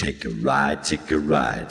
Take a ride, take a ride.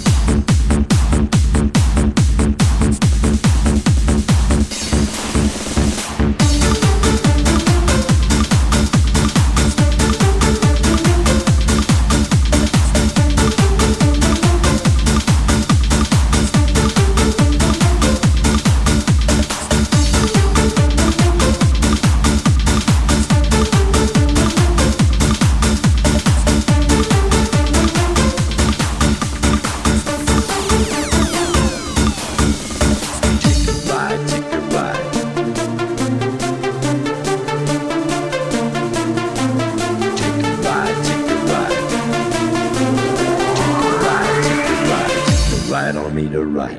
Ride on me to ride.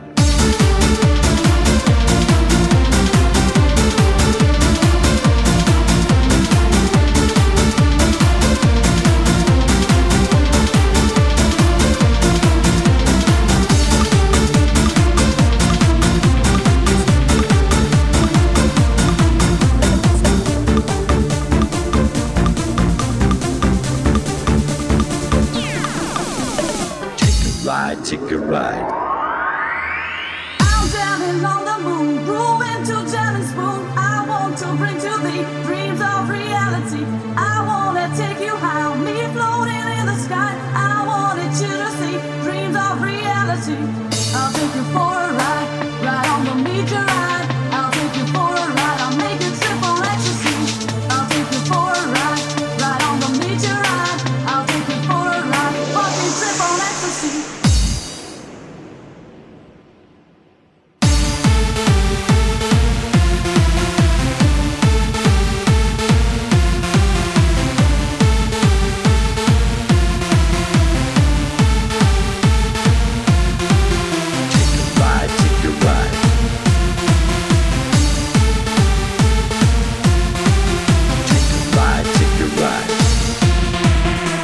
Ride, take a ride. I'm dancing on the moon, grooving to Jam and Spoon. I want to bring to thee dreams of reality. I wanna take you high, me floating in the sky. I wanted you to see dreams of reality. I'll take you for a ride, ride on the meteor ride. I'll take you for a ride, I'll make you triple ecstasy. I'll take you for a ride, ride on the meteor ride. I'll take you for a ride, fucking triple ecstasy.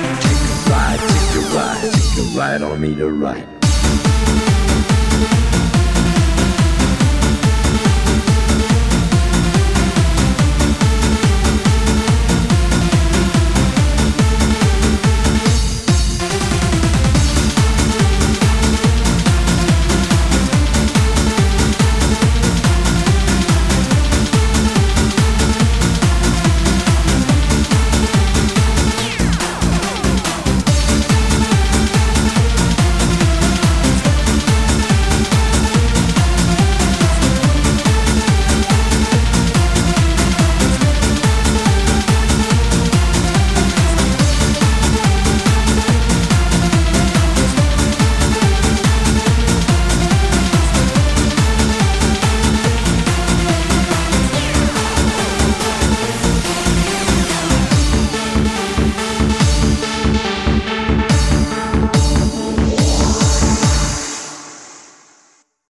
Ride on me to ride.